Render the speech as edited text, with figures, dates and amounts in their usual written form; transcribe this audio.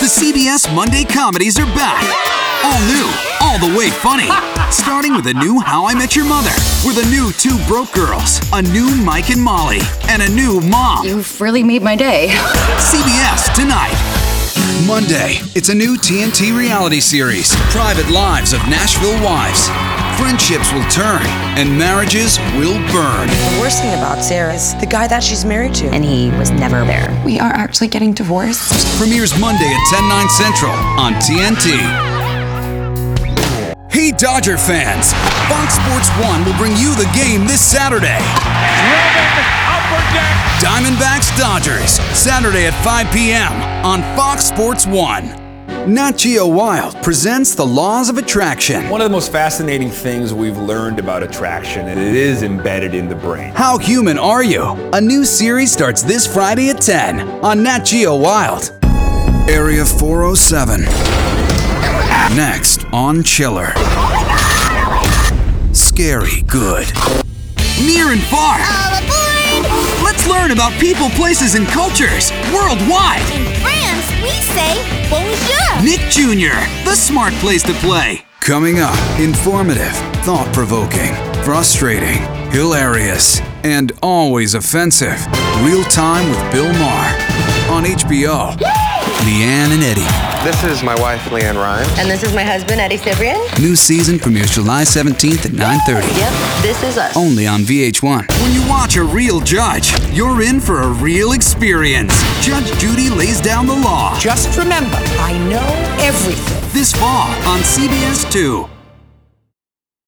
CBS Monday comedies are back. All new, all the way funny. Starting with a new How I Met Your Mother, with a new Two Broke Girls, a new Mike and Molly, and a new Mom. You've really made my day. CBS tonight. Monday, it's a new TNT reality series, Private Lives of Nashville Wives. Friendships will turn, and marriages will burn. The worst thing about Sarah is the guy that she's married to. And he was never there. We are actually getting divorced. Premieres Monday at 10/9 Central on TNT. Hey Dodger fans, Fox Sports 1 will bring you the game this Saturday. Diamondbacks Dodgers, Saturday at 5 p.m. on Fox Sports 1. Nat Geo Wild presents The Laws of Attraction. One of the most fascinating things we've learned about attraction, and it is embedded in the brain. How Human Are You? A new series starts this Friday at 10 on Nat Geo Wild. Area 407. Next on Chiller. Scary Good. Near and far. Let's learn about people, places, and cultures worldwide. In France, we say bonjour. Nick Jr., the smart place to play. Coming up, informative, thought-provoking, frustrating, hilarious, and always offensive. Real Time with Bill Maher on HBO. Leanne and Eddie. This is my wife, Leanne Rhymes. And this is my husband, Eddie Cibrian. New season premieres July 17th at 9:30. Yep, this is us. Only on VH1. When you watch a real judge, you're in for a real experience. Judge Judy lays down the law. Just remember, I know everything. This fall on CBS 2.